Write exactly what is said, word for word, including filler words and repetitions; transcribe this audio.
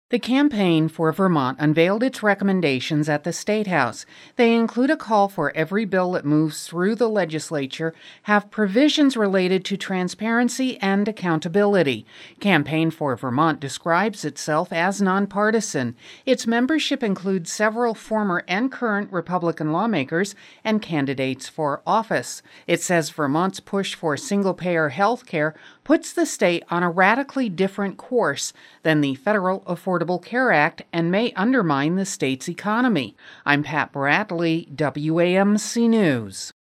The Campaign for Vermont unveiled its recommendations at the State House. They include a call for every bill that moves through the legislature have provisions related to transparency and accountability. Campaign for Vermont describes itself as nonpartisan. Its membership includes several former and current Republican lawmakers and candidates for office. It says Vermont's push for single-payer health care puts the state on a radically different course than the federal Affordable Care Act and may undermine the state's economy. I'm Pat Bradley, W A M C News.